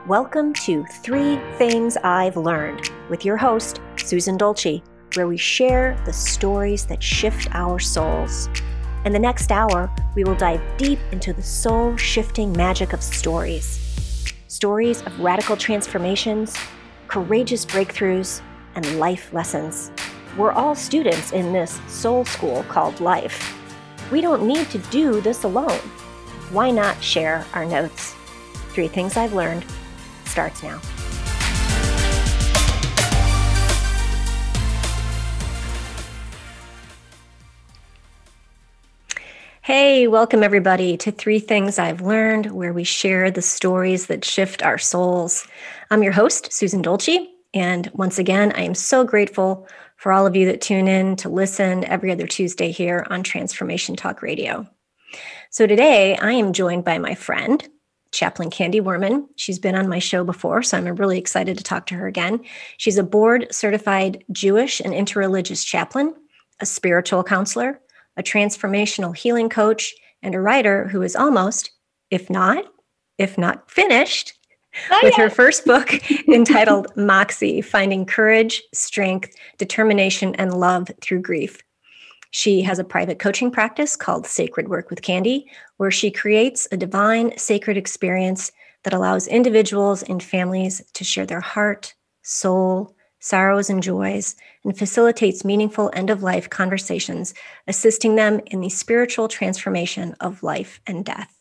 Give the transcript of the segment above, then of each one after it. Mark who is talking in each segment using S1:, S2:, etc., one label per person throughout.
S1: Welcome to Three Things I've Learned with your host, Susan Dolce, where we share the stories that shift our souls. In the next hour, we will dive deep into the soul-shifting magic of stories. Stories of radical transformations, courageous breakthroughs, and life lessons. We're all students in this soul school called life. We don't need to do this alone. Why not share our notes? Three Things I've Learned starts now. Hey, welcome everybody to Three Things I've Learned, where we share the stories that shift our souls. I'm your host, Susan Dolce, and once again, I am so grateful for all of you that tune in to listen every other Tuesday here on Transformation Talk Radio. So today, I am joined by my friend, Chaplain Candy Worman. She's been on my show before, so I'm really excited to talk to her again. She's a board-certified Jewish and interreligious chaplain, a spiritual counselor, a transformational healing coach, and a writer who is almost, if not finished, with her first book entitled Moxie, Finding Courage, Strength, Determination, and Love Through Grief. She has a private coaching practice called Sacred Work with Candy, where she creates a divine, sacred experience that allows individuals and families to share their heart, soul, sorrows, and joys, and facilitates meaningful end-of-life conversations, assisting them in the spiritual transformation of life and death.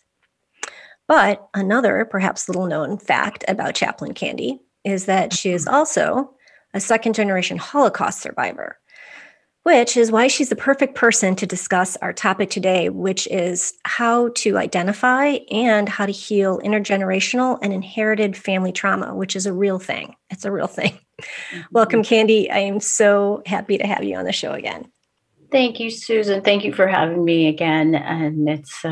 S1: But another, perhaps little-known fact about Chaplain Candy is that she is also a second-generation Holocaust survivor, which is why she's the perfect person to discuss our topic today, which is how to identify and how to heal intergenerational and inherited family trauma, which is a real thing. It's a real thing. Mm-hmm. Welcome, Candy. I am so happy to have you on the show again.
S2: Thank you, Susan. Thank you for having me again. And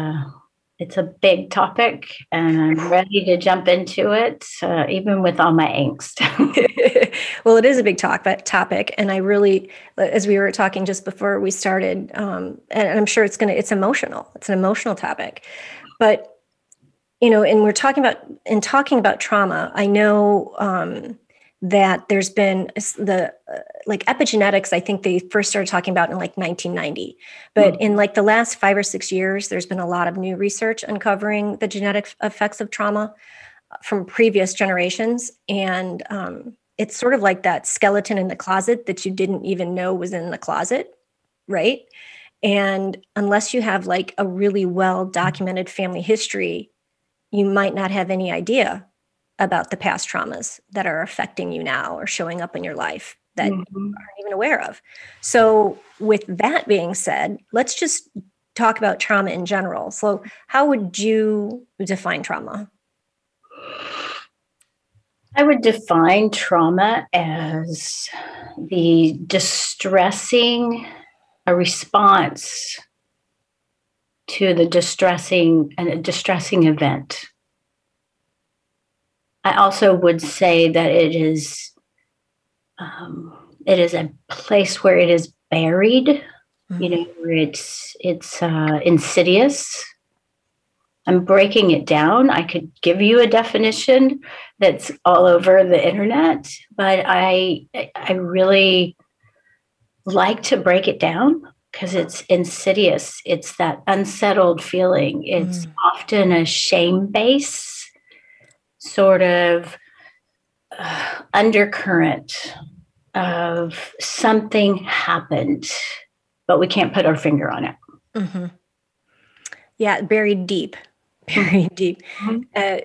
S2: it's a big topic, and I'm ready to jump into it, even with all my angst.
S1: Well, it is a big topic, and I really, as we were talking just before we started, and I'm sure it's emotional. It's an emotional topic, but and we're talking about trauma. I know that there's been the epigenetics. I think they first started talking about in 1990, but in the last 5 or 6 years, there's been a lot of new research uncovering the genetic effects of trauma from previous generations. And it's sort of like that skeleton in the closet that you didn't even know was in the closet, right? And unless you have a really well documented family history, you might not have any idea about the past traumas that are affecting you now or showing up in your life that you aren't even aware of. So with that being said, let's just talk about trauma in general. So how would you define trauma?
S2: I would define trauma as a response to a distressing event. I also would say that it is a place where it is buried, where it's insidious. I'm breaking it down. I could give you a definition that's all over the internet, but I really like to break it down because it's insidious. It's that unsettled feeling. It's often a shame base sort of undercurrent of something happened, but we can't put our finger on it.
S1: Mm-hmm. Yeah, buried deep. Mm-hmm.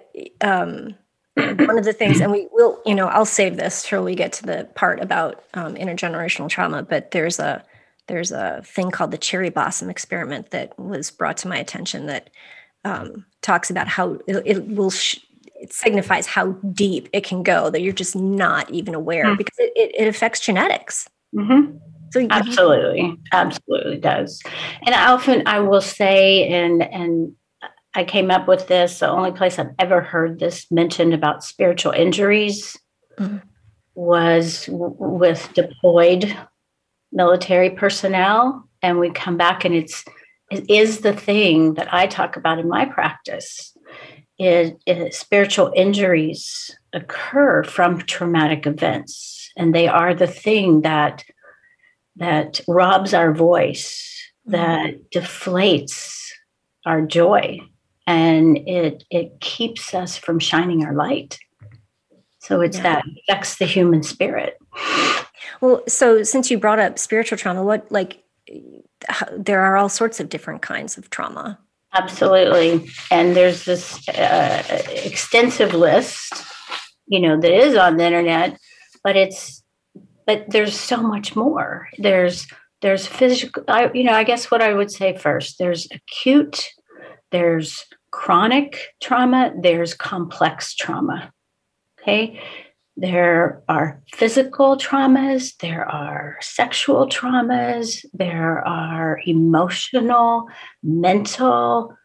S1: One of the things, and we will, I'll save this till we get to the part about intergenerational trauma, but there's a thing called the cherry blossom experiment that was brought to my attention that talks about how it signifies how deep it can go that you're just not even aware because it affects genetics.
S2: Mm-hmm. So absolutely does. And I will say, and I came up with this, the only place I've ever heard this mentioned about spiritual injuries was with deployed military personnel. And we come back and it is the thing that I talk about in my practice. spiritual injuries occur from traumatic events, and they are the thing that robs our voice, that deflates our joy, and it keeps us from shining our light. So it's that affects the human spirit.
S1: Well, so since you brought up spiritual trauma, there are all sorts of different kinds of trauma.
S2: Absolutely. And there's this extensive list, that is on the internet, but there's so much more. There's physical, I guess what I would say first, there's acute, there's chronic trauma, there's complex trauma. Okay. There are physical traumas, there are sexual traumas, there are emotional, mental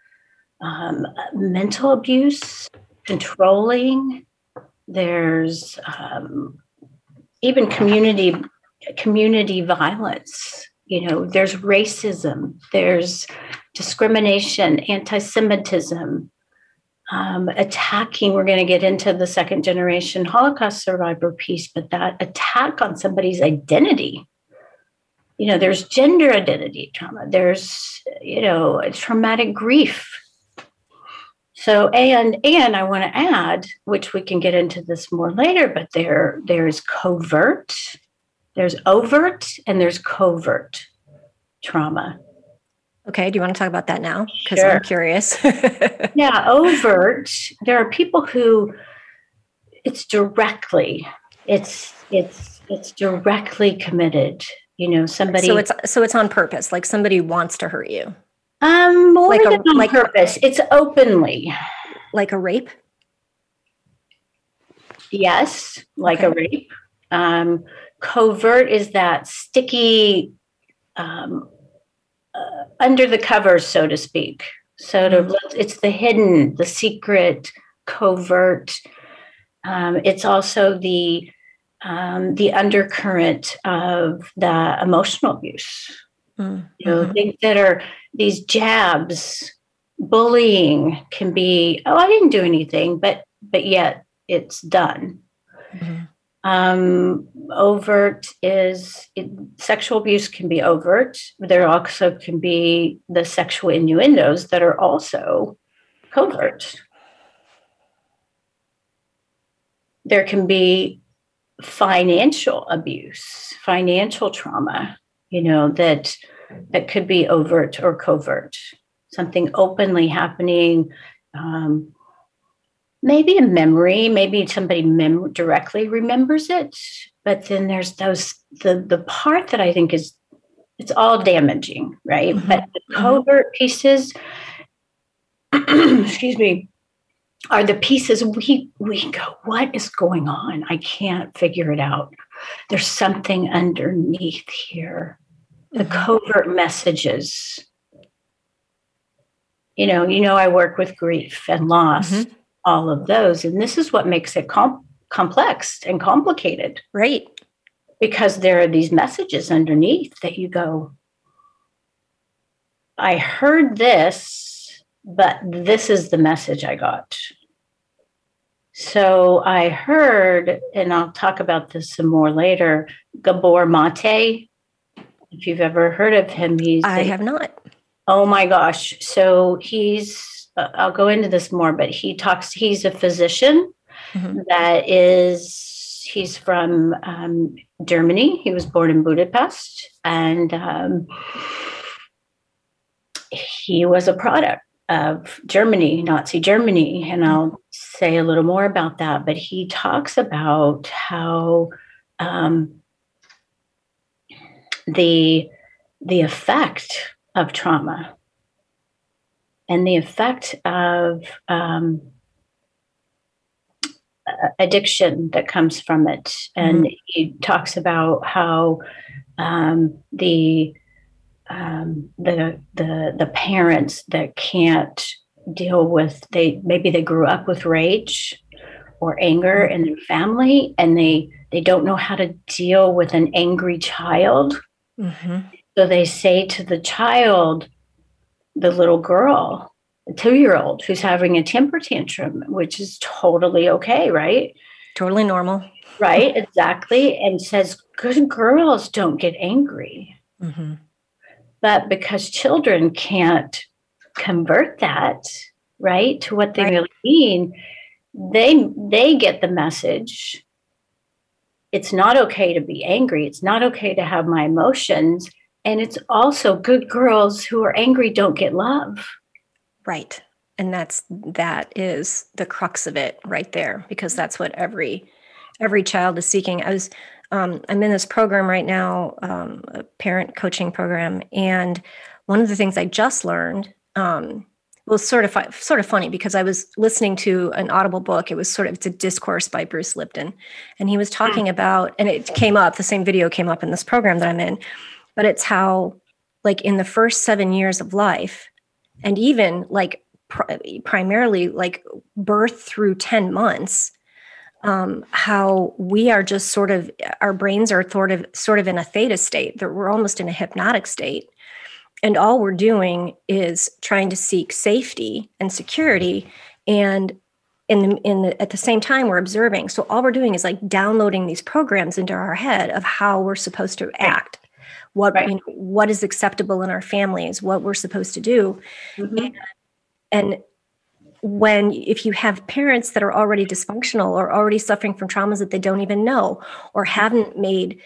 S2: abuse, controlling. There's even community violence. There's racism, there's discrimination, anti-Semitism, attacking. We're going to get into the second generation Holocaust survivor piece, but that attack on somebody's identity. There's gender identity trauma. There's, traumatic grief. So, and I want to add, which we can get into this more later, but there's covert, there's overt, and there's covert trauma.
S1: Okay. Do you want to talk about that now? Because
S2: Sure.
S1: I'm curious.
S2: Yeah, overt. There are people who it's directly committed. Somebody.
S1: So it's on purpose. Like somebody wants to hurt you.
S2: More than on purpose. It's openly.
S1: Like a rape.
S2: Yes, like a rape. Covert is that sticky. Under the covers, so to speak. It's the hidden, the secret, covert. It's also the undercurrent of the emotional abuse. Things that are these jabs, bullying can be, I didn't do anything, but yet it's done. Overt sexual abuse can be overt. There also can be the sexual innuendos that are also covert. There can be financial abuse, financial trauma, that could be overt or covert, something openly happening. Maybe a memory, maybe somebody directly remembers it, but then there's the part that I think it's all damaging, right? But the covert pieces, excuse me, are the pieces we go, what is going on? I can't figure it out. There's something underneath here. The covert messages. I work with grief and loss. All of those. And this is what makes it complex and complicated.
S1: Right.
S2: Because there are these messages underneath that you go, I heard this, but this is the message I got. So I heard, and I'll talk about this some more later, Gabor Mate. If you've ever heard of him,
S1: I have not.
S2: Oh my gosh. So I'll go into this more, but he's a physician he's from Germany. He was born in Budapest, and he was a product of Germany, Nazi Germany. And I'll say a little more about that, but he talks about how the effect of trauma and the effect of addiction that comes from it. And he talks about how the parents that can't deal with, maybe they grew up with rage or anger in their family, and they don't know how to deal with an angry child. So they say to the child, the little girl a 2-year-old who's having a temper tantrum, which is totally okay, right?
S1: Totally normal.
S2: Right, exactly. And says, good girls don't get angry.
S1: Mm-hmm.
S2: But because children can't convert that, right, to what they really mean, they get the message. It's not okay to be angry. It's not okay to have my emotions. And it's also good girls who are angry don't get love.
S1: Right. And that is the crux of it right there, because that's what every child is seeking. I'm in this program right now, a parent coaching program. And one of the things I just learned, was sort of funny, because I was listening to an Audible book. It's a discourse by Bruce Lipton. And he was talking about, and it came up, the same video came up in this program that I'm in, but it's how, like, in the first 7 years of life, and even like primarily like birth through 10 months, how we are just our brains are sort of in a theta state, that we're almost in a hypnotic state. And all we're doing is trying to seek safety and security. And at the same time, we're observing. So all we're doing is like downloading these programs into our head of how we're supposed to act, what is acceptable in our families, what we're supposed to do.
S2: Mm-hmm.
S1: And if you have parents that are already dysfunctional or already suffering from traumas that they don't even know, or haven't made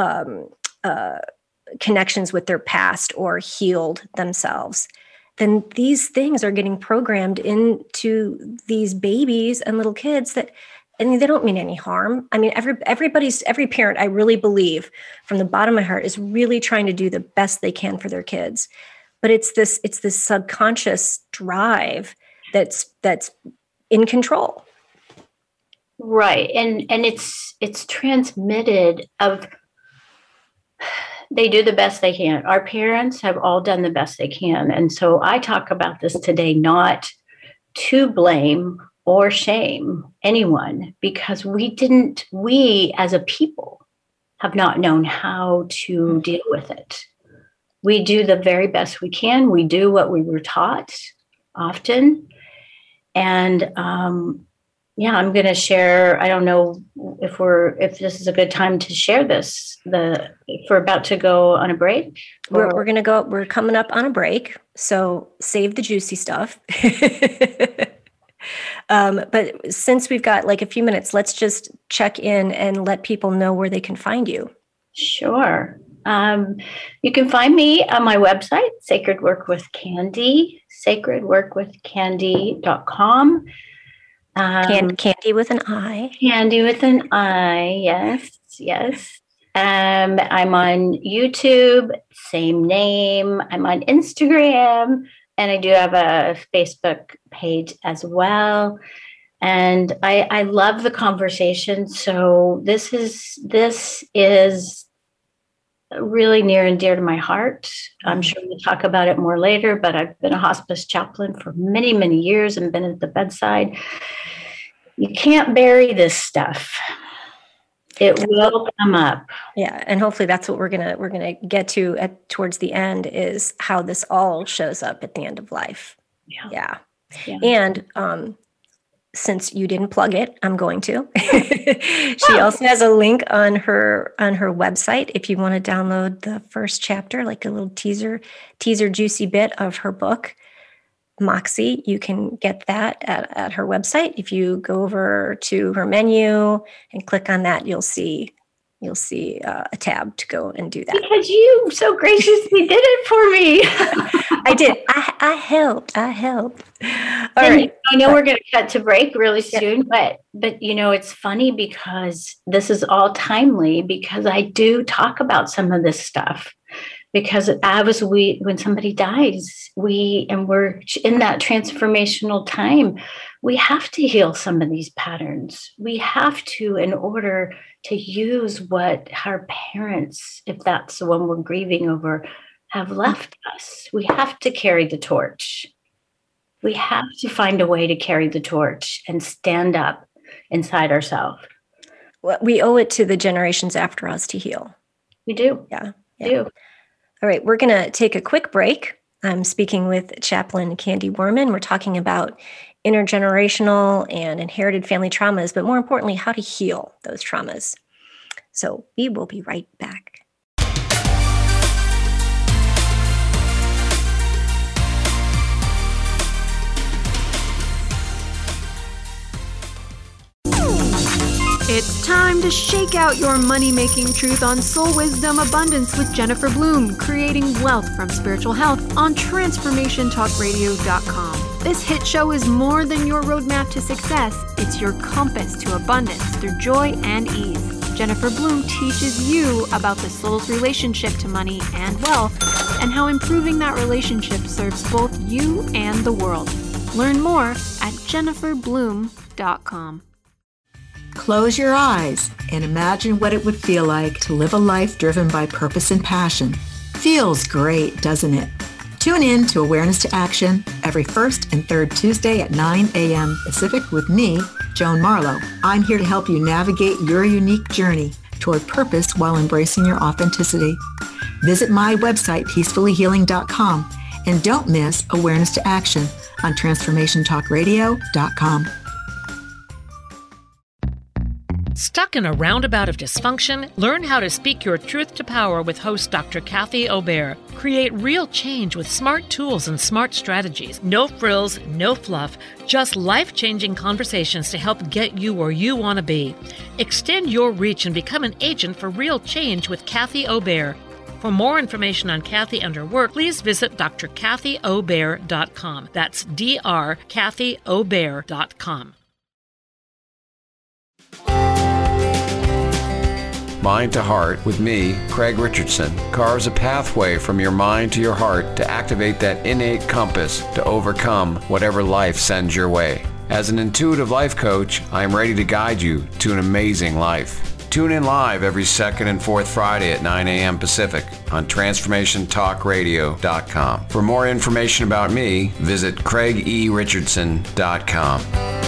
S1: connections with their past or healed themselves, then these things are getting programmed into these babies and little kids that, I mean, they don't mean any harm. I mean, every parent, I really believe from the bottom of my heart, is really trying to do the best they can for their kids. But it's this subconscious drive that's in control.
S2: Right. And it's transmitted of, they do the best they can. Our parents have all done the best they can. And so I talk about this today, not to blame or shame anyone, because we as a people have not known how to deal with it. We do the very best we can. We do what we were taught often. And I'm going to share, I don't know if this is a good time to share this, if we're about to go on a break.
S1: We're coming up on a break. So save the juicy stuff. But since we've got like a few minutes, let's just check in and let people know where they can find you.
S2: Sure. You can find me on my website, Sacred Work with Candy, sacredworkwithcandy.com.
S1: Candy with an I.
S2: Candy with an I, yes. I'm on YouTube, same name. I'm on Instagram, and I do have a Facebook page as well. And I love the conversation. So this is really near and dear to my heart. I'm sure we'll talk about it more later, but I've been a hospice chaplain for many, many years and been at the bedside. You can't bury this stuff. It will come up.
S1: Yeah. And hopefully that's what we're gonna get to towards the end, is how this all shows up at the end of life. Yeah. And since you didn't plug it, I'm going to. She also has a link on her website if you want to download the first chapter, like a little teaser juicy bit of her book, Moxie. You can get that at her website. If you go over to her menu and click on that, you'll see a tab to go and do that.
S2: Because you so graciously did it for me.
S1: I did. I helped. All right.
S2: I know we're going to cut to break really soon, but it's funny because this is all timely, because I do talk about some of this stuff. Because when somebody dies, we're in that transformational time. We have to heal some of these patterns. We have to, in order to use what our parents, if that's the one we're grieving over, have left us. We have to carry the torch. We have to find a way to carry the torch and stand up inside ourselves.
S1: Well, we owe it to the generations after us to heal.
S2: We do.
S1: Yeah.
S2: We do.
S1: All right, we're going to take a quick break. I'm speaking with Chaplain Candy Worman. We're talking about intergenerational and inherited family traumas, but more importantly, how to heal those traumas. So we will be right back.
S3: It's time to shake out your money-making truth on Soul Wisdom Abundance with Jennifer Bloom, creating wealth from spiritual health on TransformationTalkRadio.com. This hit show is more than your roadmap to success. It's your compass to abundance through joy and ease. Jennifer Bloom teaches you about the soul's relationship to money and wealth and how improving that relationship serves both you and the world. Learn more at JenniferBloom.com.
S4: Close your eyes and imagine what it would feel like to live a life driven by purpose and passion. Feels great, doesn't it? Tune in to Awareness to Action every first and third Tuesday at 9 a.m. Pacific with me, Joan Marlowe. I'm here to help you navigate your unique journey toward purpose while embracing your authenticity. Visit my website, peacefullyhealing.com, and don't miss Awareness to Action on TransformationTalkRadio.com.
S5: Stuck in a roundabout of dysfunction? Learn how to speak your truth to power with host Dr. Kathy Obear. Create real change with smart tools and smart strategies. No frills, no fluff, just life-changing conversations to help get you where you want to be. Extend your reach and become an agent for real change with Kathy Obear. For more information on Kathy and her work, please visit drkathyobear.com. That's drkathyobear.com.
S6: Mind to Heart with me, Craig Richardson, carves a pathway from your mind to your heart to activate that innate compass to overcome whatever life sends your way. As an intuitive life coach, I am ready to guide you to an amazing life. Tune in live every second and fourth Friday at 9 a.m. Pacific on TransformationTalkRadio.com. For more information about me, visit CraigERichardson.com.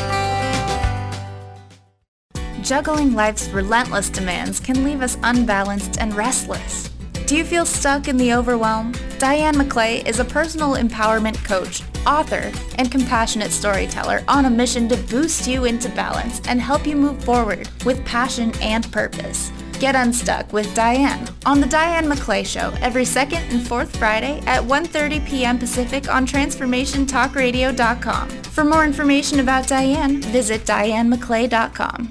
S7: Juggling life's relentless demands can leave us unbalanced and restless. Do you feel stuck in the overwhelm? Diane McClay is a personal empowerment coach, author, and compassionate storyteller on a mission to boost you into balance and help you move forward with passion and purpose. Get unstuck with Diane on The Diane McClay Show every second and fourth Friday at 1:30 p.m. Pacific on TransformationTalkRadio.com. For more information about Diane, visit DianeMcClay.com.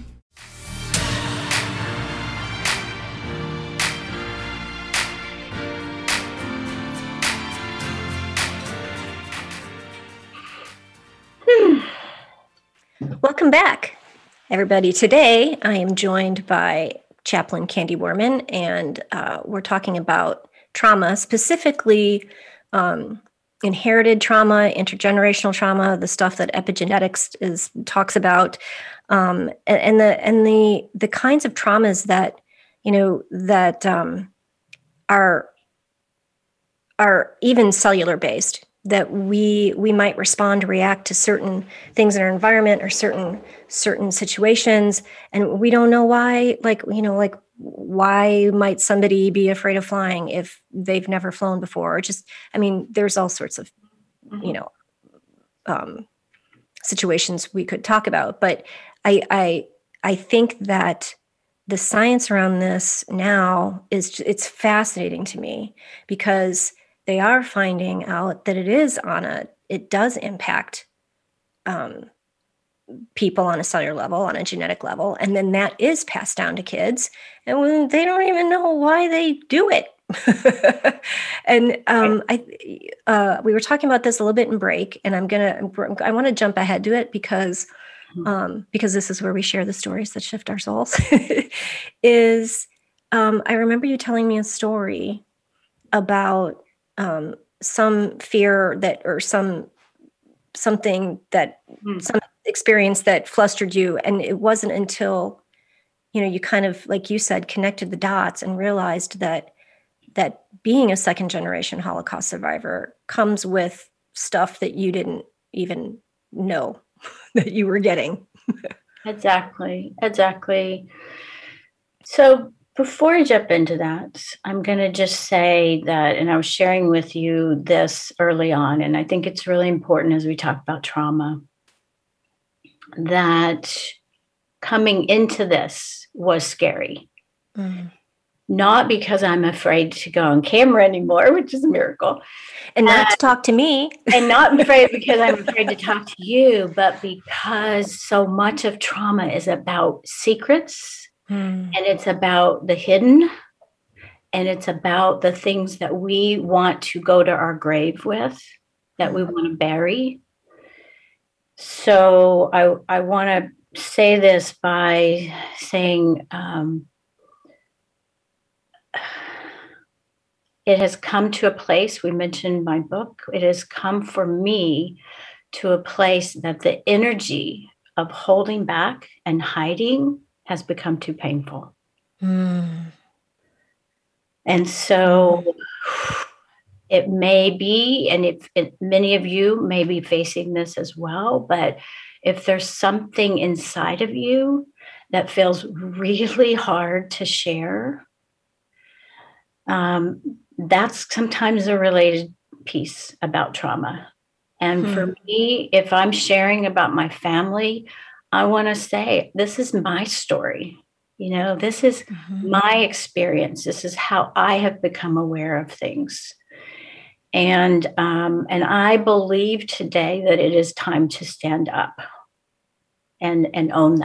S1: Welcome back, everybody. Today, I am joined by Chaplain Candy Worman, and we're talking about trauma, specifically inherited trauma, intergenerational trauma, the stuff that epigenetics talks about, and the kinds of traumas that are even cellular based. That we might respond, react to certain things in our environment or certain situations, and we don't know why. Why might somebody be afraid of flying if they've never flown before? Or there's all sorts of, situations we could talk about. But I think that the science around this now it's fascinating to me because they are finding out that it does impact people on a cellular level, on a genetic level, and then that is passed down to kids, and they don't even know why they do it. And we were talking about this a little bit in break, and I want to jump ahead to it because this is where we share the stories that shift our souls. I remember you telling me a story about some fear that, or something that, some experience that flustered you. And it wasn't until, you kind of, like you said, connected the dots and realized that being a second generation Holocaust survivor comes with stuff that you didn't even know that you were getting.
S2: Exactly. So Before I jump into that, I'm going to just say that, and I was sharing with you this early on, and I think it's really important as we talk about trauma, that coming into this was scary. Not because I'm afraid to go on camera anymore, which is a miracle.
S1: And not to talk to me.
S2: And not afraid because I'm afraid to talk to you, but because so much of trauma is about secrets. And it's about the hidden, and it's about the things that we want to go to our grave with, that we want to bury. So I want to say this by saying it has come to a place, we mentioned my book, it has come for me to a place that the energy of holding back and hiding has become too painful. And so it may be, and many of you may be facing this as well, but if there's something inside of you that feels really hard to share, that's sometimes a related piece about trauma. And for me, if I'm sharing about my family, I want to say, this is my story. This is my experience. This is how I have become aware of things. And I believe today that it is time to stand up and own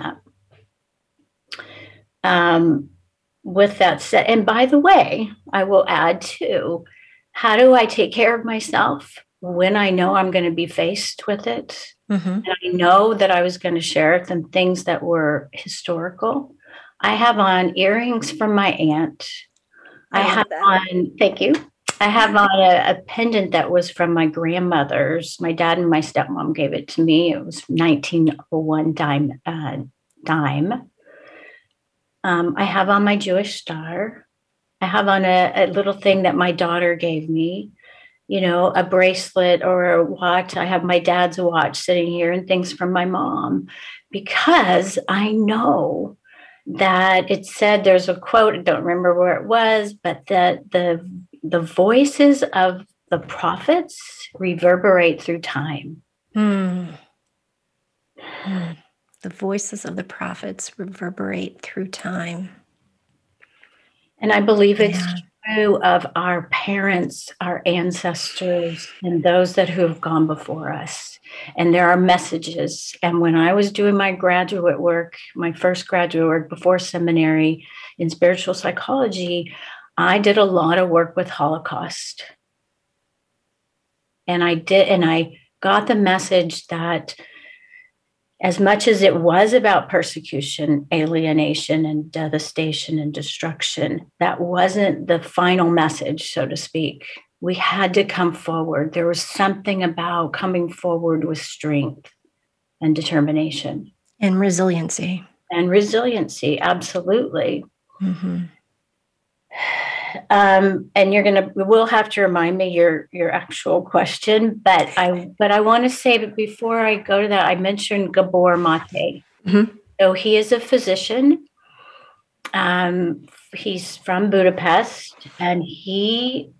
S2: that. With that said, and by the way, I will add too, how do I take care of myself when I know I'm going to be faced with it? And I know that I was going to share some things that were historical. I have on earrings from my aunt. I have on, thank you. I have on a pendant that was from my grandmother's. My dad and my stepmom gave it to me. It was 1901 dime. I have on my Jewish star. I have on a little thing that my daughter gave me. A bracelet or a watch. I have my dad's watch sitting here and things from my mom, because I know that it said, there's a quote, I don't remember where it was, but that the voices of the prophets reverberate through time.
S1: The voices of the prophets reverberate through time.
S2: And I believe it's true of our parents, our ancestors, and those who have gone before us. And there are messages. And when I was doing my graduate work, my first graduate work before seminary in spiritual psychology, I did a lot of work with Holocaust. And I got the message that as much as it was about persecution, alienation, and devastation and destruction, that wasn't the final message, so to speak. We had to come forward. There was something about coming forward with strength and determination.
S1: And resiliency.
S2: Absolutely. And we'll have to remind me your actual question, but I want to say that before I go to that, I mentioned Gabor Mate. So he is a physician. He's from Budapest, and he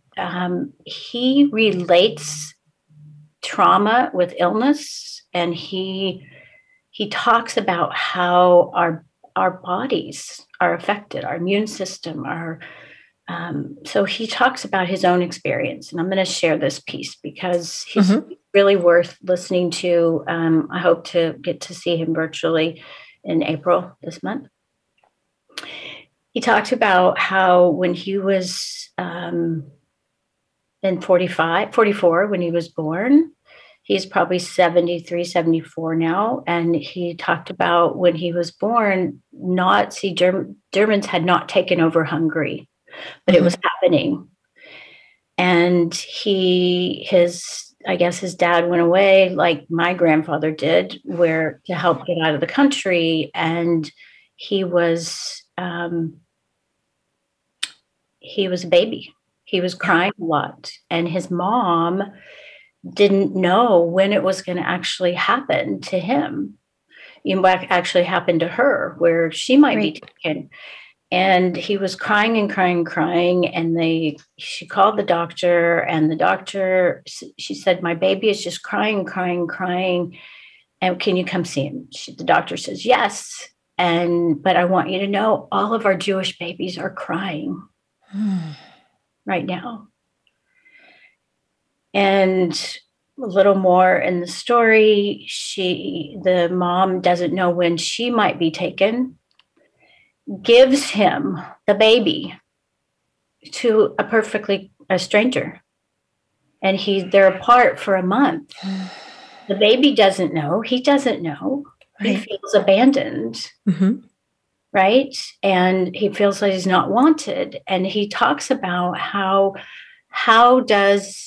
S2: relates trauma with illness, and he talks about how our bodies are affected, our immune system, so he talks about his own experience, and I'm going to share this piece because he's really worth listening to. I hope to get to see him virtually in April this month. He talked about how when he was in 44, when he was born, he's probably 73, 74 now. And he talked about when he was born, Nazi Germans had not taken over Hungary, but it was happening. And I guess his dad went away like my grandfather did, to help get out of the country. And he was a baby. He was crying a lot. And his mom didn't know when it was going to actually happen to him. What actually happened to her, where she might be taken. And he was crying and crying and crying. And she called the doctor, and the doctor, she said, my baby is just crying, crying, crying. And can you come see him? The doctor says, yes. But I want you to know all of our Jewish babies are crying right now. And a little more in the story, the mom doesn't know when she might be taken, gives him the baby to a stranger. And they're apart for a month. The baby doesn't know. He doesn't know. Right. He feels abandoned. Mm-hmm. Right. And he feels like he's not wanted. And he talks about how does,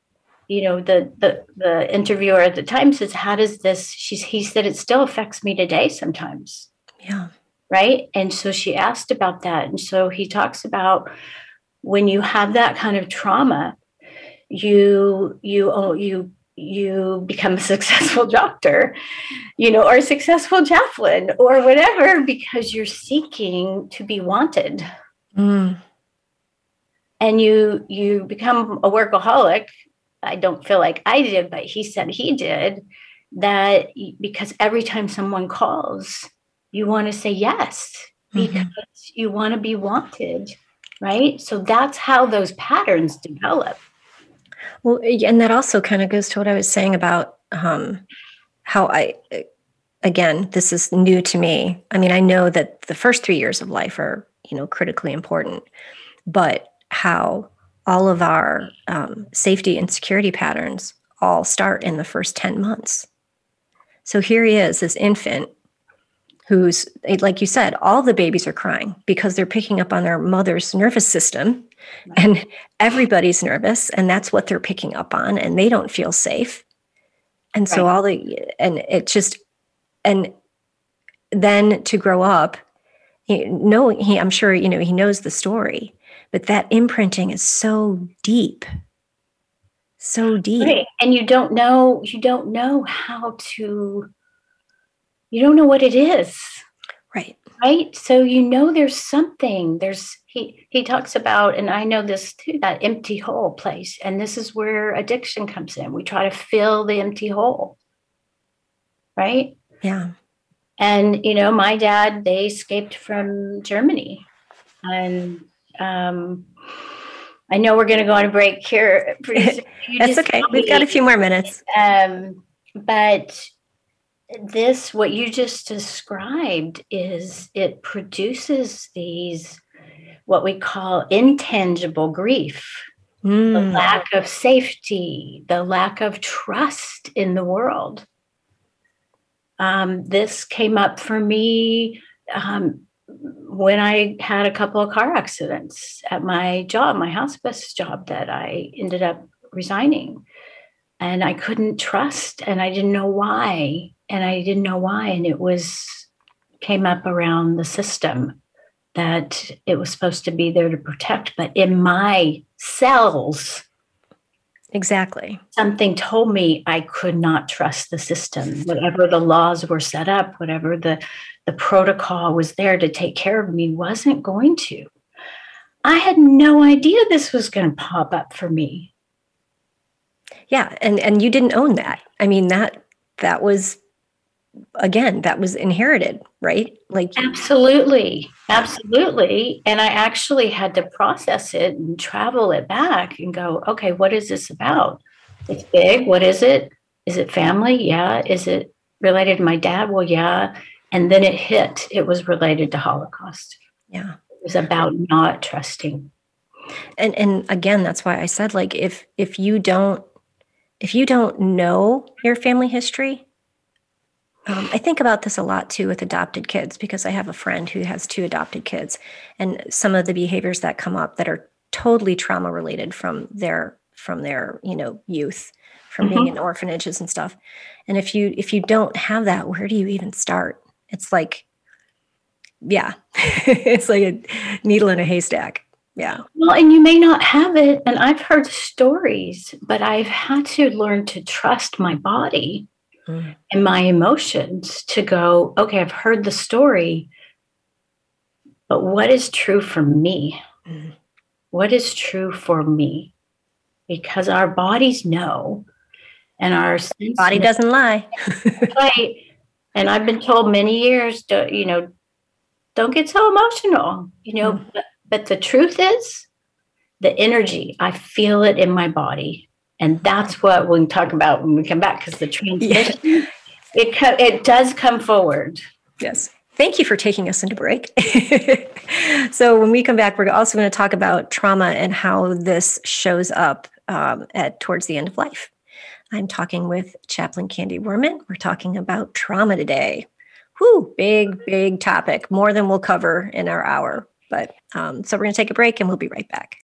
S2: the interviewer at the time says, how does this, he said, it still affects me today sometimes.
S1: Yeah.
S2: Right. And so she asked about that. And so he talks about when you have that kind of trauma, you become a successful doctor, or a successful chaplain or whatever, because you're seeking to be wanted. Mm. And you become a workaholic. I don't feel like I did, but he said he did that, because every time someone calls, you want to say yes, because you want to be wanted, right? So that's how those patterns develop.
S1: Well, and that also kind of goes to what I was saying about how again, this is new to me. I mean, I know that the first 3 years of life are, critically important, but how all of our safety and security patterns all start in the first 10 months. So here he is, this infant who's, like you said, all the babies are crying because they're picking up on their mother's nervous system, and everybody's nervous, and that's what they're picking up on, and they don't feel safe. And so and then to grow up, I'm sure, he knows the story, but that imprinting is so deep. So deep.
S2: Right. And you don't know what it is.
S1: Right.
S2: Right. So, there's something, he talks about, and I know this too, that empty hole place. And this is where addiction comes in. We try to fill the empty hole. Right.
S1: Yeah.
S2: And, my dad, they escaped from Germany. And I know we're going to go on a break here.
S1: That's okay. We've got a few more minutes.
S2: But what you just described it produces these, what we call intangible grief, the lack of safety, the lack of trust in the world. This came up for me when I had a couple of car accidents at my job, my hospice job that I ended up resigning. And I couldn't trust, and I didn't know why. And it came up around the system that it was supposed to be there to protect. But in my cells,
S1: exactly,
S2: something told me I could not trust the system. Whatever the laws were set up, whatever the protocol was there to take care of me, wasn't going to. I had no idea this was going to pop up for me.
S1: Yeah. And you didn't own that. I mean, that was, again, that was inherited, right? Like
S2: Absolutely. And I actually had to process it and travel it back and go, okay, what is this about? It's big. What is it? Is it family? Yeah. Is it related to my dad? Well, yeah. And then it hit. It was related to Holocaust.
S1: Yeah.
S2: It was about not trusting.
S1: And again, that's why I said, like, if you don't know your family history, I think about this a lot too with adopted kids, because I have a friend who has 2 adopted kids, and some of the behaviors that come up that are totally trauma related from their youth, from being in orphanages and stuff. And if you don't have that, where do you even start? It's like, yeah, it's like a needle in a haystack. Yeah.
S2: Well, and you may not have it. And I've heard stories, but I've had to learn to trust my body and my emotions to go, okay, I've heard the story. but what is true for me? What is true for me? Because our bodies know, and our
S1: body doesn't lie.
S2: Right. And I've been told many years, don't get so emotional, but the truth is the energy, I feel it in my body. And that's what we can talk about when we come back, because the transmission, it does come forward.
S1: Yes. Thank you for taking us into break. So when we come back, we're also going to talk about trauma and how this shows up towards the end of life. I'm talking with Chaplain Candy Worman. We're talking about trauma today. Whew, big topic, more than we'll cover in our hour. But so we're going to take a break and we'll be right back.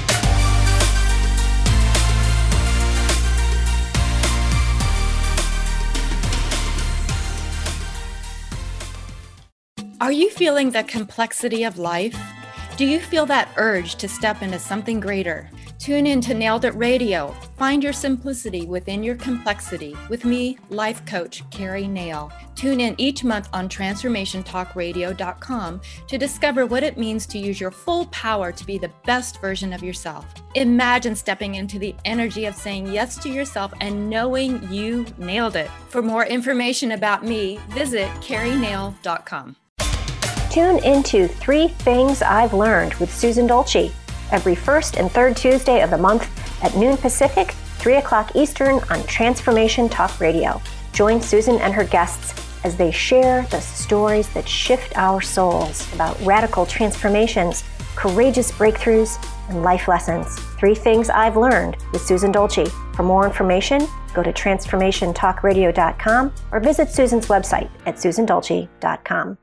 S8: Are you feeling the complexity of life? Do you feel that urge to step into something greater? Tune in to Nailed It Radio. Find your simplicity within your complexity with me, life coach Carrie Nail. Tune in each month on TransformationTalkRadio.com to discover what it means to use your full power to be the best version of yourself. Imagine stepping into the energy of saying yes to yourself and knowing you nailed it. For more information about me, visit CarrieNail.com.
S1: Tune into 3 Things I've Learned with Susan Dolce every first and third Tuesday of the month at noon Pacific, 3 o'clock Eastern on Transformation Talk Radio. Join Susan and her guests as they share the stories that shift our souls about radical transformations, courageous breakthroughs, and life lessons. 3 Things I've Learned with Susan Dolce. For more information, go to TransformationTalkRadio.com or visit Susan's website at susandolce.com.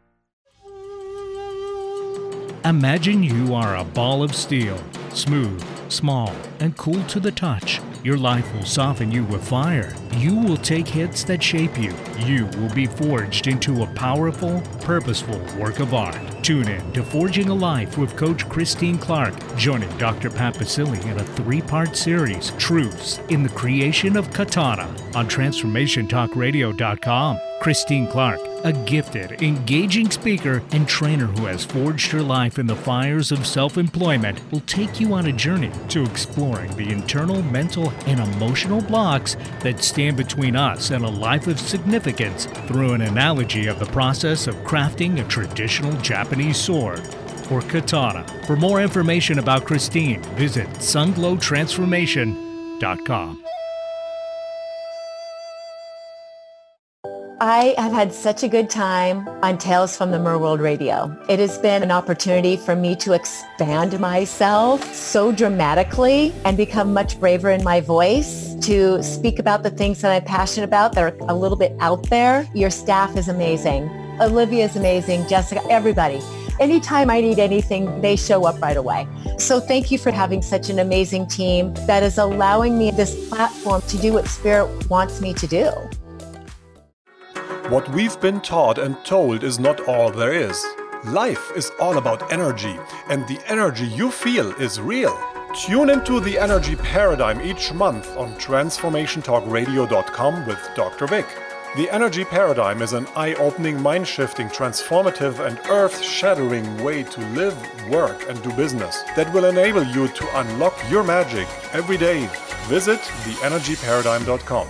S9: Imagine you are a ball of steel, smooth, small, and cool to the touch. Your life will soften you with fire. You will take hits that shape you. You will be forged into a powerful, purposeful work of art. Tune in to Forging a Life with Coach Christine Clark, joining Dr. Pat Basile in a 3-part series, Truths in the Creation of Katana, on TransformationTalkRadio.com. Christine Clark, a gifted, engaging speaker and trainer who has forged her life in the fires of self-employment, will take you on a journey to exploring the internal, mental, and emotional blocks that stand between us and a life of significance through an analogy of the process of crafting a traditional Japanese sword, or katana. For more information about Christine, visit sunglowtransformation.com.
S10: I have had such a good time on Tales from the Merworld Radio. It has been an opportunity for me to expand myself so dramatically and become much braver in my voice, to speak about the things that I'm passionate about that are a little bit out there. Your staff is amazing. Olivia is amazing. Jessica, everybody. Anytime I need anything, they show up right away. So thank you for having such an amazing team that is allowing me this platform to do what Spirit wants me to do.
S11: What we've been taught and told is not all there is. Life is all about energy, and the energy you feel is real. Tune into the Energy Paradigm each month on TransformationTalkRadio.com with Dr. Vic. The Energy Paradigm is an eye-opening, mind-shifting, transformative, and earth-shattering way to live, work, and do business that will enable you to unlock your magic every day. Visit theenergyparadigm.com.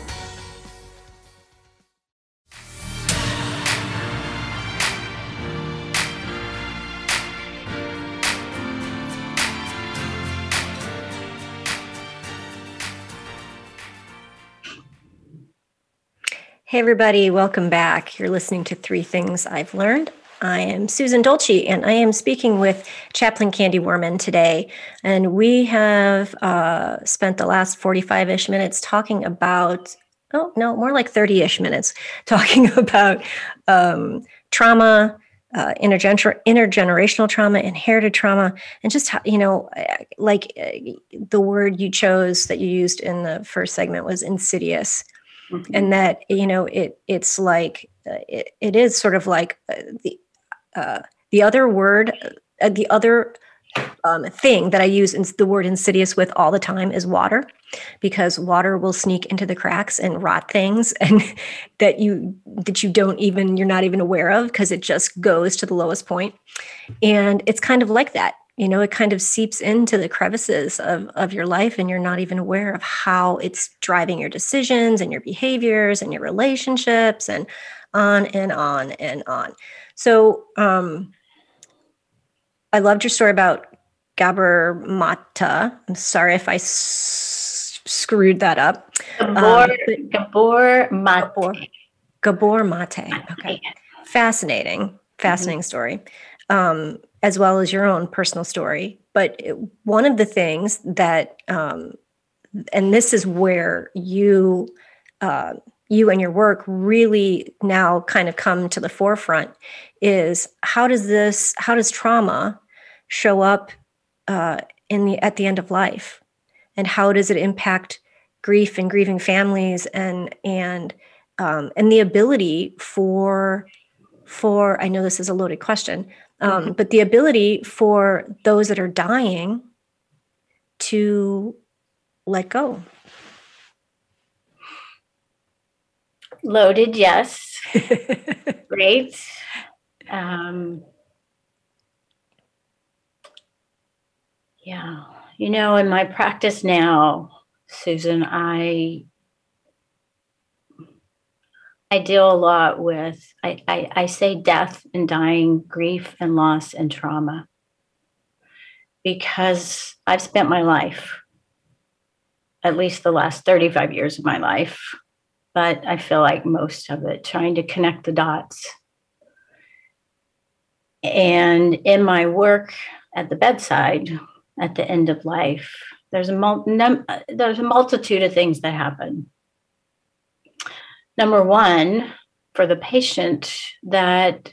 S1: Hey everybody, welcome back. You're listening to 3 Things I've Learned. I am Susan Dolce, and I am speaking with Chaplain Candy Worman today. And we have spent the last 45-ish minutes talking about, more like 30-ish minutes, talking about trauma, intergenerational trauma, inherited trauma, and just how, the word you chose that you used in the first segment was insidious. Mm-hmm. And that, it's like, it is sort of like the other word, the other thing that I use the word insidious with all the time is water, because water will sneak into the cracks and rot things, and that you're not even aware of, because it just goes to the lowest point. And it's kind of like that. It kind of seeps into the crevices of your life, and you're not even aware of how it's driving your decisions and your behaviors and your relationships, and on and on and on. So I loved your story about Gabor Mate. I'm sorry if I screwed that up.
S2: Gabor Mate.
S1: Gabor Mate. Okay. Fascinating story. As well as your own personal story. But one of the things that, and this is where you and your work really now kind of come to the forefront, is how does trauma show up at the end of life, and how does it impact grief and grieving families, and the ability for I know this is a loaded question, but the ability for those that are dying to let go.
S2: Loaded, yes. Great. Yeah. In my practice now, Susan, I deal a lot with, I say death and dying, grief and loss and trauma, because I've spent my life, at least the last 35 years of my life, but I feel like most of it, trying to connect the dots. And in my work at the bedside, at the end of life, there's a multitude of things that happen. Number one, for the patient, that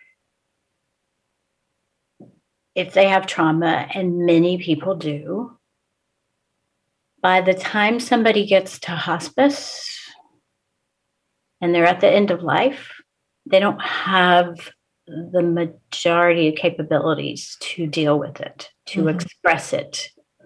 S2: if they have trauma, and many people do, by the time somebody gets to hospice and they're at the end of life, they don't have the majority of capabilities to deal with it, to express it.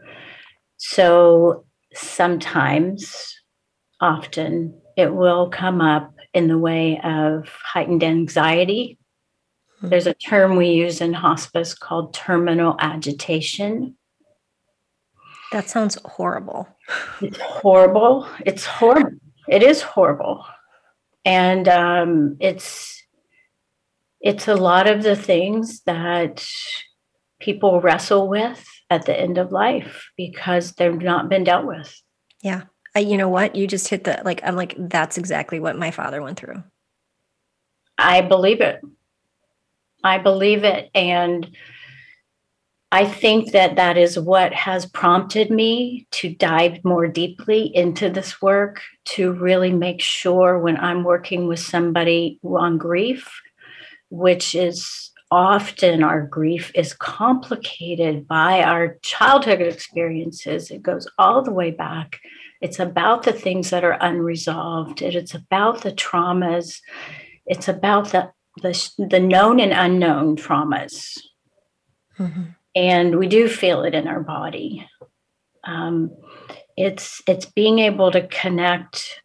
S2: So sometimes, often, it will come up in the way of heightened anxiety. There's a term we use in hospice called terminal agitation.
S1: That sounds horrible.
S2: It's horrible. It's horrible. It is horrible. And it's a lot of the things that people wrestle with at the end of life because they've not been dealt with.
S1: Yeah. You know what? You just hit I'm like, that's exactly what my father went through.
S2: I believe it. And I think that is what has prompted me to dive more deeply into this work, to really make sure when I'm working with somebody on grief, which is often our grief is complicated by our childhood experiences. It goes all the way back. It's about the things that are unresolved. It's about the traumas. It's about the known and unknown traumas. Mm-hmm. And we do feel it in our body. It's being able to connect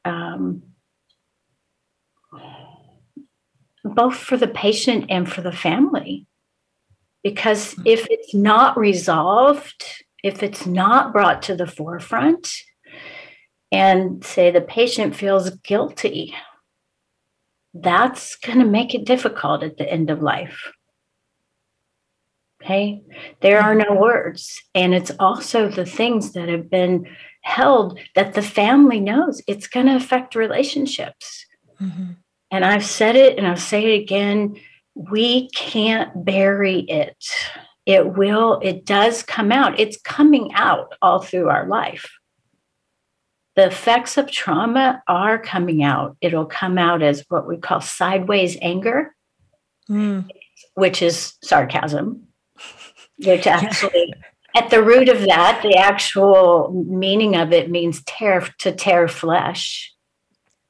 S2: both for the patient and for the family. Because if it's not resolved, if it's not brought to the forefront, and say the patient feels guilty, that's going to make it difficult at the end of life. Okay? There are no words. And it's also the things that have been held that the family knows it's going to affect relationships. Mm-hmm. And I've said it and I'll say it again. We can't bury it. It does come out. It's coming out all through our life. The effects of trauma are coming out. It'll come out as what we call sideways anger, which is sarcasm, which actually, at the root of that, the actual meaning of it means to tear flesh.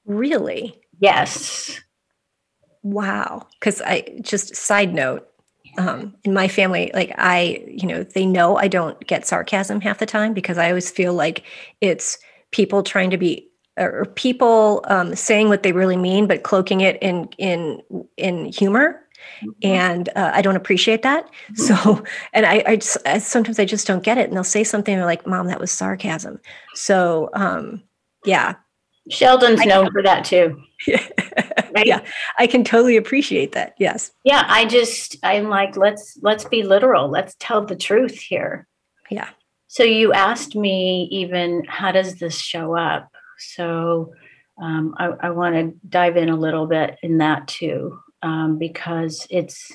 S1: Really?
S2: Yes.
S1: Wow. Because side note, In my family, like they know I don't get sarcasm half the time because I always feel like it's people trying to be, or people saying what they really mean, but cloaking it in humor. And I don't appreciate that. So, and I sometimes I just don't get it. And they'll say something and they're like, Mom, that was sarcasm. So, yeah.
S2: Sheldon's known for that too.
S1: Right? Yeah, I can totally appreciate that. Yes.
S2: Yeah. I'm like, let's be literal. Let's tell the truth here.
S1: Yeah.
S2: So you asked me even, how does this show up? So I want to dive in a little bit in that too. Because it's,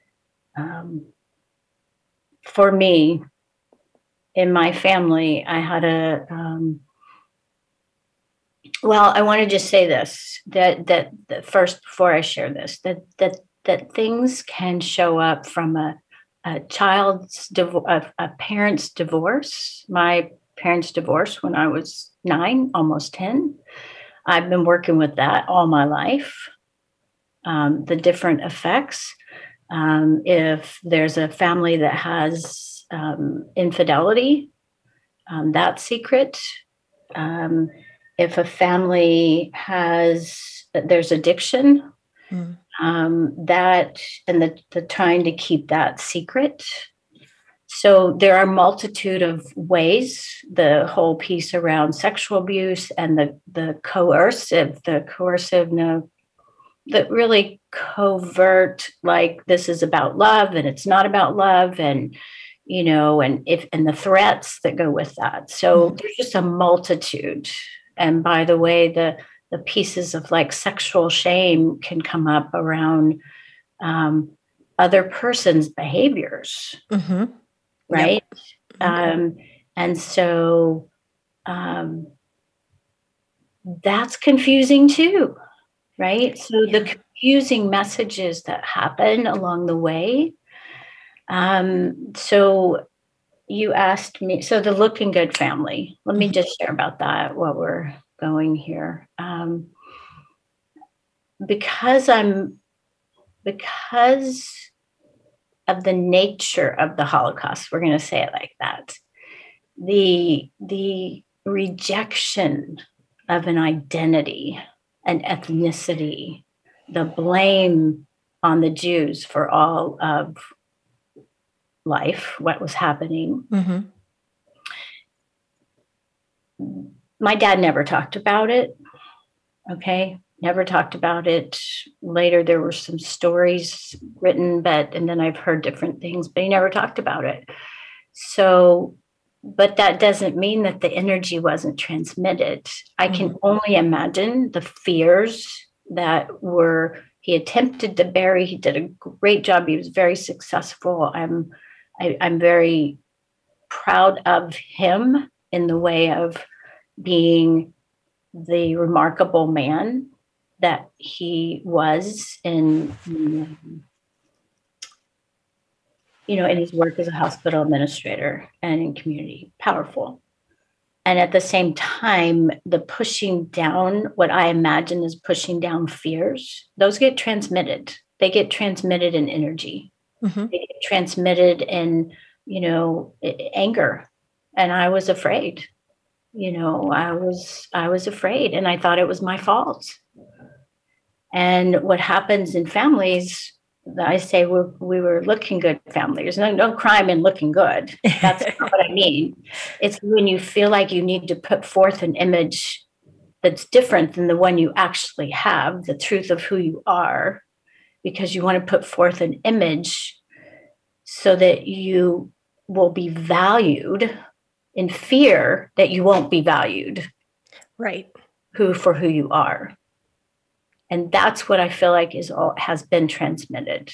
S2: for me, in my family, I had I want to just say this, that first, before I share this, that things can show up from a parent's divorce. My parents divorced when I was 9, almost 10. I've been working with that all my life. The different effects. If there's a family that has infidelity, that's secret. If a family there's addiction, that and the trying to keep that secret. So there are a multitude of ways. The whole piece around sexual abuse and the coercive, that really covert, like this is about love and it's not about love, and and the threats that go with that. So there's just a multitude. And by the way, the pieces of like sexual shame can come up around other person's behaviors, right? Yep. And so that's confusing too. Right. So the confusing messages that happen along the way. So you asked me, so the Looking Good family, let me just share about that while we're going here. Because of the nature of the Holocaust, we're going to say it like that. The rejection of an identity, an ethnicity, the blame on the Jews for all of life, what was happening. My dad never talked about it. Okay. Never talked about it. Later, there were some stories written, and then I've heard different things, but he never talked about it. So, but that doesn't mean that the energy wasn't transmitted. I can only imagine the fears that he attempted to bury. He did a great job. He was very successful. I'm very proud of him in the way of being the remarkable man that he was in his work as a hospital administrator and in community, powerful. And at the same time, the pushing down, what I imagine is pushing down fears, those get transmitted. They get transmitted in energy. They get transmitted in, anger. And I was afraid. I was afraid, and I thought it was my fault. And what happens in families, I say we were looking good family. There's no crime in looking good. That's not what I mean. It's when you feel like you need to put forth an image that's different than the one you actually have, the truth of who you are, because you want to put forth an image so that you will be valued, in fear that you won't be valued.
S1: Right.
S2: For who you are. And that's what I feel like has been transmitted.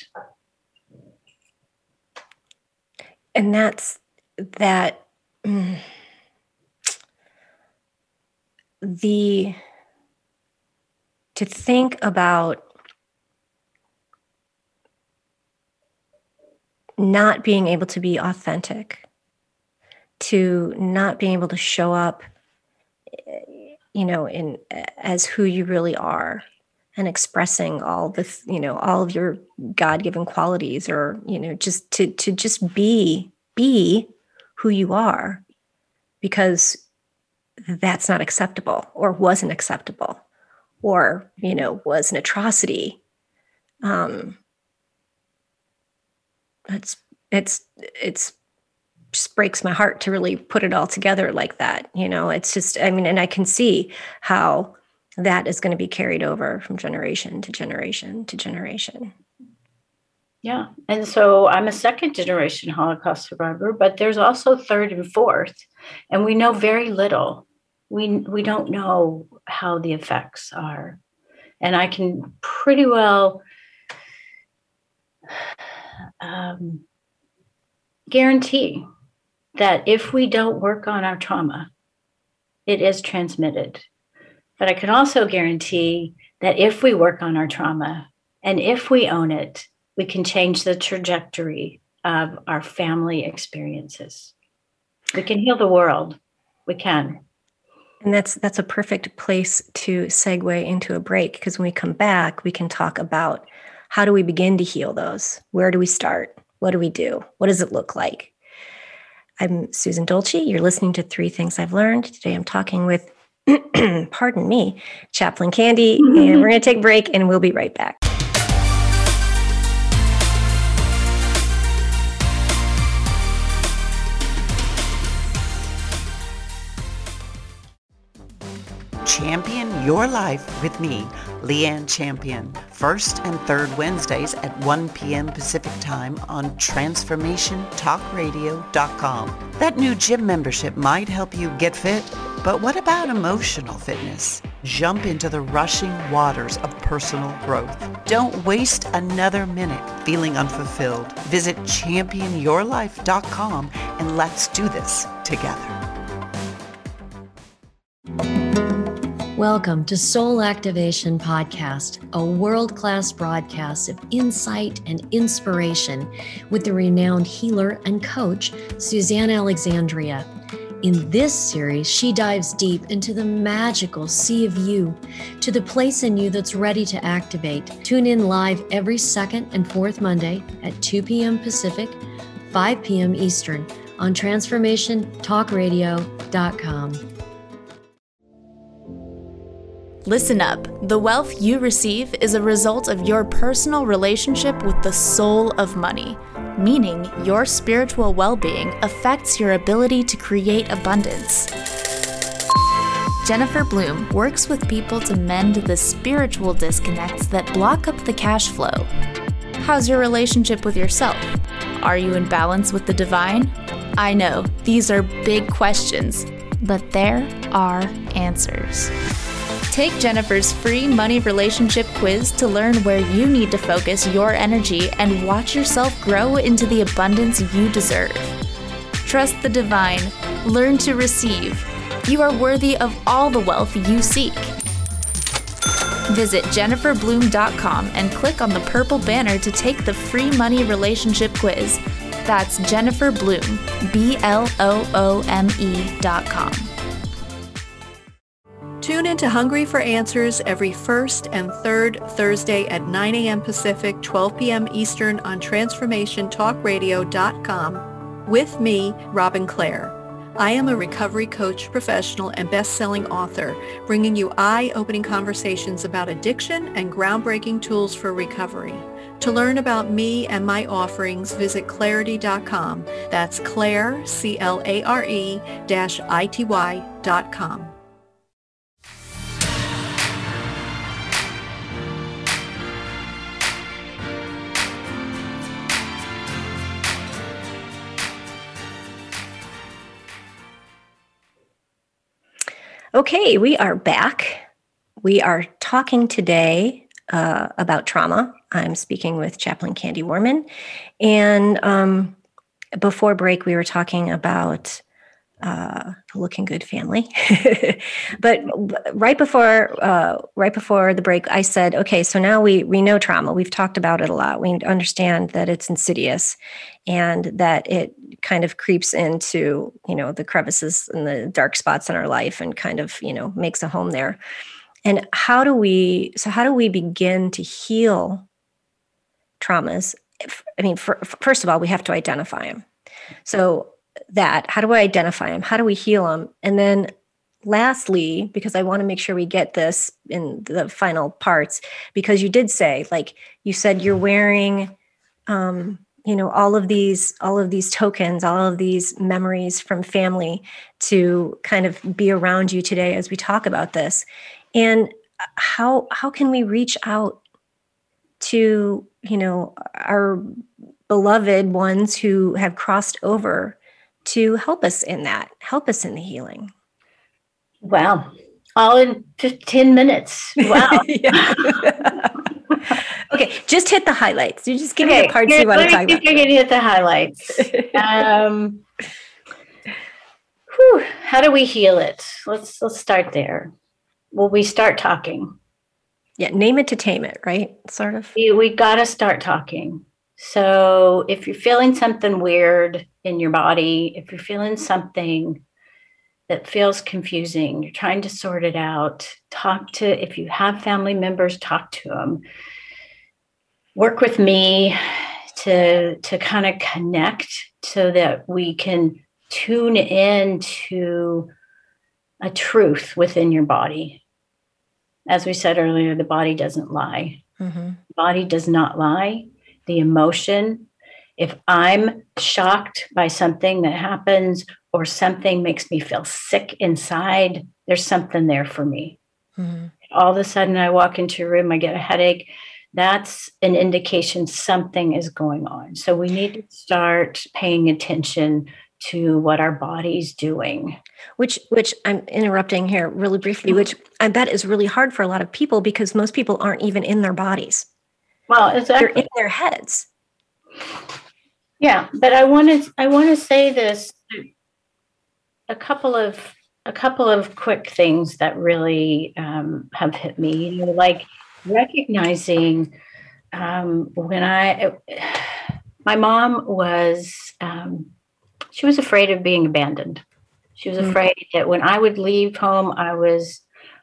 S1: And that's that to think about not being able to be authentic, to not being able to show up, as who you really are, and expressing all all of your God-given qualities, or, just to just be who you are, because that's not acceptable, or wasn't acceptable, or, was an atrocity. It's just breaks my heart to really put it all together like that. It's just, and I can see how that is going to be carried over from generation to generation to generation.
S2: Yeah. And so I'm a second generation Holocaust survivor, but there's also third and fourth, and we know very little. We don't know how the effects are. And I can pretty well guarantee that if we don't work on our trauma, it is transmitted. But I can also guarantee that if we work on our trauma and if we own it, we can change the trajectory of our family experiences. We can heal the world. We can.
S1: And that's a perfect place to segue into a break, because when we come back, we can talk about how do we begin to heal those? Where do we start? What do we do? What does it look like? I'm Susan Dolce. You're listening to Three Things I've Learned. Today I'm talking with, pardon me, Chaplain Candy, and we're going to take a break and we'll be right back.
S12: Champion Your Life with me, Leanne Champion. First and third Wednesdays at 1 p.m. Pacific Time on TransformationTalkRadio.com. That new gym membership might help you get fit, but what about emotional fitness? Jump into the rushing waters of personal growth. Don't waste another minute feeling unfulfilled. Visit ChampionYourLife.com and let's do this together.
S13: Welcome to Soul Activation Podcast, a world-class broadcast of insight and inspiration with the renowned healer and coach, Suzanne Alexandria. In this series, she dives deep into the magical sea of you, to the place in you that's ready to activate. Tune in live every second and fourth Monday at 2 p.m. Pacific, 5 p.m. Eastern on TransformationTalkRadio.com.
S7: Listen up. The wealth you receive is a result of your personal relationship with the soul of money, meaning your spiritual well-being affects your ability to create abundance. Jennifer Bloom works with people to mend the spiritual disconnects that block up the cash flow. How's your relationship with yourself? Are you in balance with the divine? I know, these are big questions, but there are answers. Take Jennifer's free money relationship quiz to learn where you need to focus your energy and watch yourself grow into the abundance you deserve. Trust the divine. Learn to receive. You are worthy of all the wealth you seek. Visit JenniferBloom.com and click on the purple banner to take the free money relationship quiz. That's Jennifer Bloom, BLOOME.com.
S14: Tune into Hungry for Answers every first and third Thursday at 9 a.m. Pacific, 12 p.m. Eastern on TransformationTalkRadio.com with me, Robin Clare. I am a recovery coach, professional, and best-selling author, bringing you eye-opening conversations about addiction and groundbreaking tools for recovery. To learn about me and my offerings, visit Clarity.com. That's Clare, CLARE-ITY.com.
S1: Okay, we are back. We are talking today about trauma. I'm speaking with Chaplain Candy Warman. And before break, we were talking about the Looking Good family. But right before the break, I said, okay, so now we know trauma. We've talked about it a lot. We understand that it's insidious and that it kind of creeps into, the crevices and the dark spots in our life and kind of, makes a home there. And how do we begin to heal traumas? First of all, we have to identify them. So how do I identify them? How do we heal them? And then lastly, because I want to make sure we get this in the final parts, because you did say, like you said, you're wearing, all of these tokens, all of these memories from family to kind of be around you today as we talk about this. And how can we reach out to, our beloved ones who have crossed over to help us in the healing?
S2: Wow. All in 10 minutes. Wow.
S1: Okay, just hit the highlights. You just give me the parts you want to talk about.
S2: You're going to hit the highlights. How do we heal it? Let's start there. Well, we start talking.
S1: Yeah, name it to tame it, right? Sort of.
S2: We got to start talking. So if you're feeling something weird in your body, if you're feeling something that feels confusing, you're trying to sort it out, if you have family members, talk to them. Work with me to kind of connect so that we can tune into a truth within your body. As we said earlier, the body doesn't lie.
S1: Mm-hmm.
S2: The body does not lie. The emotion, if I'm shocked by something that happens or something makes me feel sick inside, there's something there for me.
S1: Mm-hmm.
S2: All of a sudden I walk into a room, I get a headache. That's an indication something is going on. So we need to start paying attention to what our body's doing.
S1: Which I'm interrupting here really briefly, which I bet is really hard for a lot of people because most people aren't even in their bodies.
S2: Well, exactly.
S1: They're in their heads.
S2: Yeah, but I want to say this. A couple of quick things that really have hit me. Like recognizing when my mom was she was afraid of being abandoned. She was afraid that when I would leave home, I was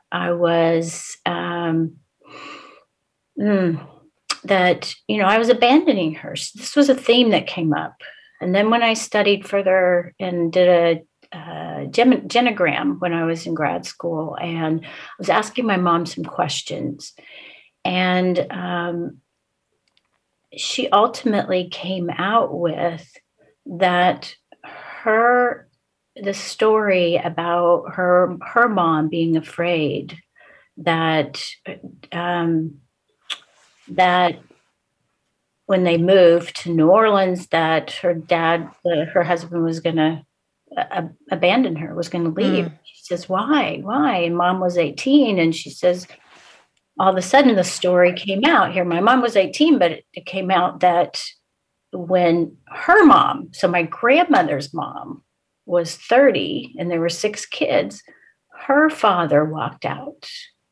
S2: abandoning her. This was a theme that came up. And then when I studied further and did a genogram when I was in grad school, and I was asking my mom some questions, and she ultimately came out with that the story about her mom being afraid that when they moved to New Orleans, that her husband was going to abandon her, was going to leave. She says, why? And mom was 18. And she says, all of a sudden the story came out here. My mom was 18, but it came out that when her mom, so my grandmother's mom, was 30 and there were 6 kids, her father walked out,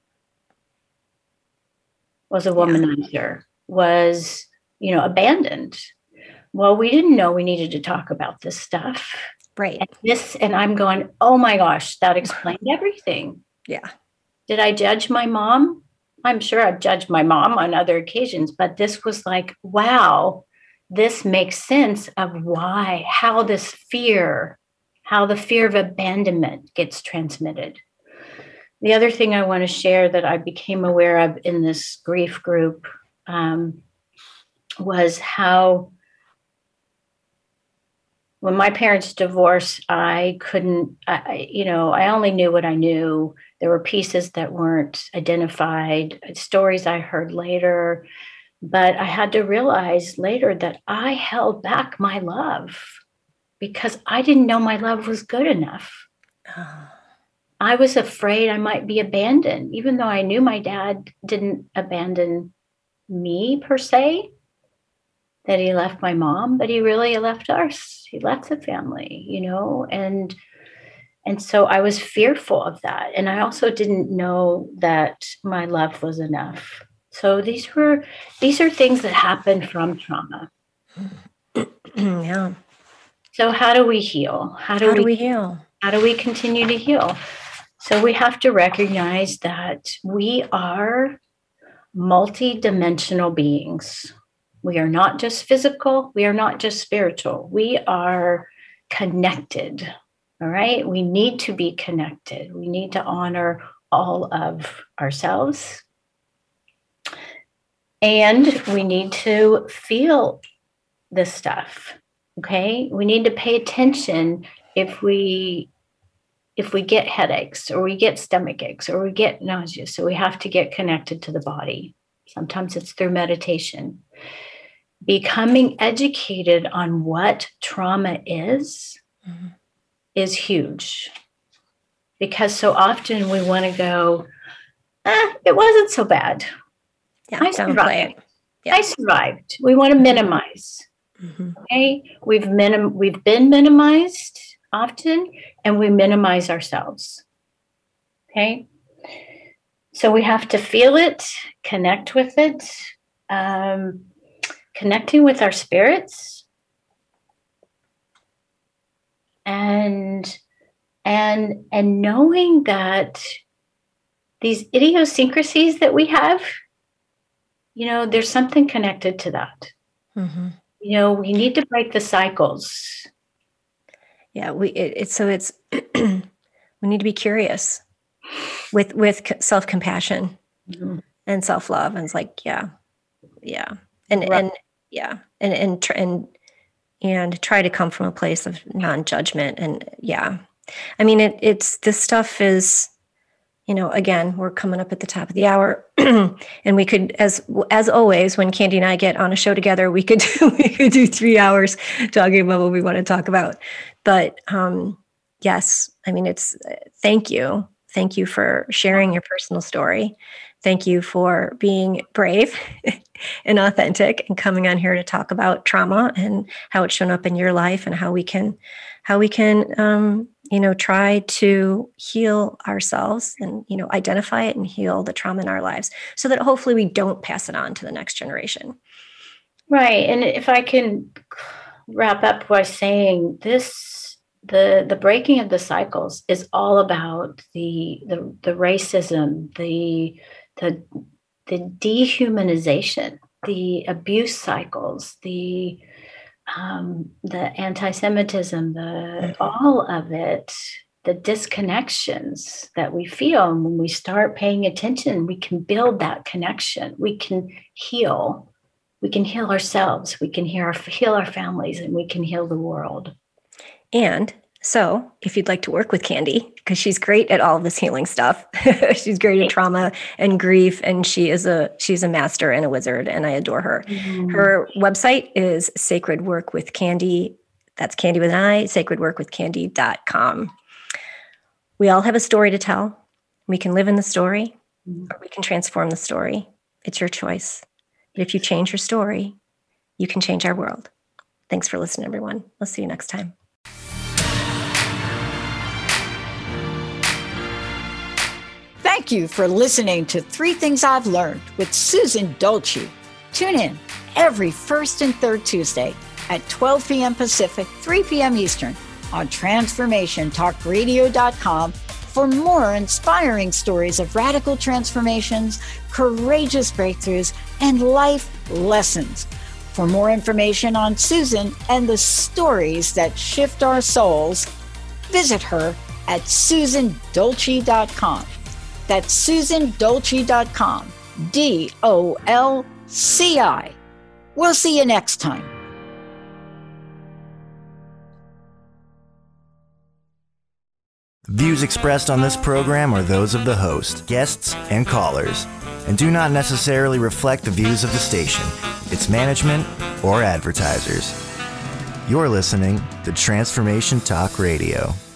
S2: was a womanizer, was, abandoned. Well, we didn't know we needed to talk about this stuff.
S1: Right.
S2: And I'm going, oh my gosh, that explained everything.
S1: Yeah.
S2: Did I judge my mom? I'm sure I've judged my mom on other occasions, but this was like, wow, this makes sense of how the fear of abandonment gets transmitted. The other thing I want to share that I became aware of in this grief group was how when my parents divorced, I only knew what I knew. There were pieces that weren't identified, stories I heard later, but I had to realize later that I held back my love because I didn't know my love was good enough. I was afraid I might be abandoned, even though I knew my dad didn't abandon me per se, that he left my mom, but he really left us. He left the family, and so I was fearful of that. And I also didn't know that my love was enough. So these are things that happen from trauma.
S1: Yeah.
S2: So how do we heal? How do we
S1: heal?
S2: How do we continue to heal? So we have to recognize that we are multi-dimensional beings. We are not just physical. We are not just spiritual. We are connected. All right. We need to be connected. We need to honor all of ourselves. And we need to feel this stuff. Okay. We need to pay attention if we get headaches or we get stomach aches or we get nausea. So we have to get connected to the body. Sometimes it's through meditation. Becoming educated on what trauma is huge. Because so often we want to go, it wasn't so bad.
S1: Yeah,
S2: I survived. Yeah. I survived. We want to minimize. Okay. We've been minimized often, and we minimize ourselves. Okay. So we have to feel it, connect with it, connecting with our spirits, and knowing that these idiosyncrasies that we have, there's something connected to that. We need to break the cycles.
S1: Yeah, we need to be curious with self-compassion and self-love, and it's like, and try to come from a place of non-judgment. And I mean, it's this stuff is, again, we're coming up at the top of the hour, and we could, as always, when Candy and I get on a show together, we could do 3 hours talking about what we want to talk about. But yes, I mean, thank you for sharing your personal story. Thank you for being brave and authentic and coming on here to talk about trauma and how it's shown up in your life and how we can try to heal ourselves and, identify it and heal the trauma in our lives so that hopefully we don't pass it on to the next generation.
S2: Right. And if I can wrap up by saying this, the breaking of the cycles is all about the racism, the dehumanization, the abuse cycles, the anti-Semitism, all of it, the disconnections that we feel. And when we start paying attention, we can build that connection. We can heal. We can heal ourselves. We can heal our families, and we can heal the world.
S1: And so if you'd like to work with Candy, because she's great at all of this healing stuff, she's great at trauma and grief, and she's a master and a wizard, and I adore her. Her website is Sacred Work with Candy. That's Candy with an I, sacredworkwithcandy.com. We all have a story to tell. We can live in the story, or we can transform the story. It's your choice. But if you change your story, you can change our world. Thanks for listening, everyone. We'll see you next time.
S15: Thank you for listening to 3 Things I've Learned with Susan Dolce. Tune in every first and third Tuesday at 12 p.m. Pacific, 3 p.m. Eastern on TransformationTalkRadio.com for more inspiring stories of radical transformations, courageous breakthroughs, and life lessons. For more information on Susan and the stories that shift our souls, visit her at SusanDolce.com. That's SusanDolce.com, DOLCI. We'll see you next time.
S16: Views expressed on this program are those of the host, guests, and callers, and do not necessarily reflect the views of the station, its management, or advertisers. You're listening to Transformation Talk Radio.